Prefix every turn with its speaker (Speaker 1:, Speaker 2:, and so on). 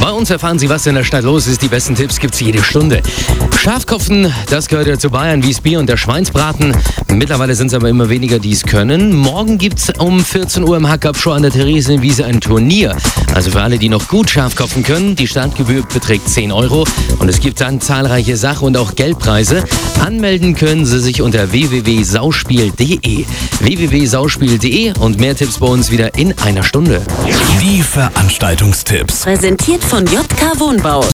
Speaker 1: Bei uns erfahren Sie, was in der Stadt los ist. Die besten Tipps gibt's jede Stunde. Schafkopfen, das gehört ja zu Bayern wie das Bier und der Schweinsbraten. Mittlerweile sind es aber immer weniger, die es können. Morgen gibt's um 14 Uhr im Hackabschau an der Theresienwiese ein Turnier. Also für alle, die noch gut Schafkopfen können, die Startgebühr beträgt 10 € und es gibt dann zahlreiche Sach- und auch Geldpreise. Anmelden können Sie sich unter www.sauspiel.de. www.sauspiel.de und mehr Tipps bei uns wieder in einer Stunde.
Speaker 2: Die Veranstaltungstipps.
Speaker 3: Präsentiert von JK Wohnbau.